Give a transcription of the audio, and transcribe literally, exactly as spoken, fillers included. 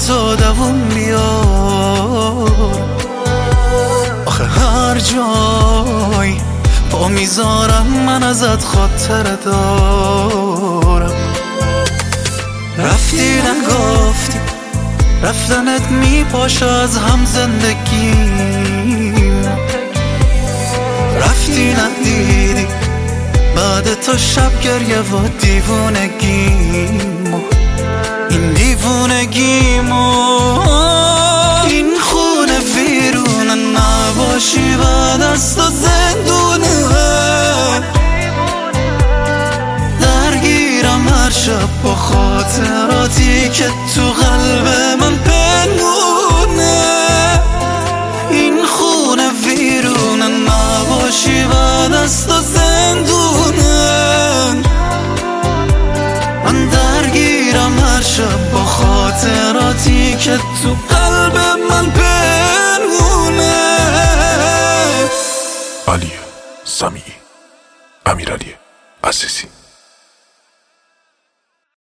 تو دووم بیار. آخه هر جای پا میذارم من ازت خاطر دارم. رفتی نگفتی رفتنت میپاشه از هم زندگیم. رفتی ندیدی بعد تو شب گریه و دیوونگیم. این دیوونگیم این خونه ویرونه نباشی بعد از تو زندونه. درگیرم هر شب با خاطراتی که تو قلب من پنهونه. این خونه ویرونه نباشی بعد از تو زندونه. من درگیرم هر شب با خاطراتی که تو قلب من پنهونه. علی سمیعی، امیرعلی عزیزی.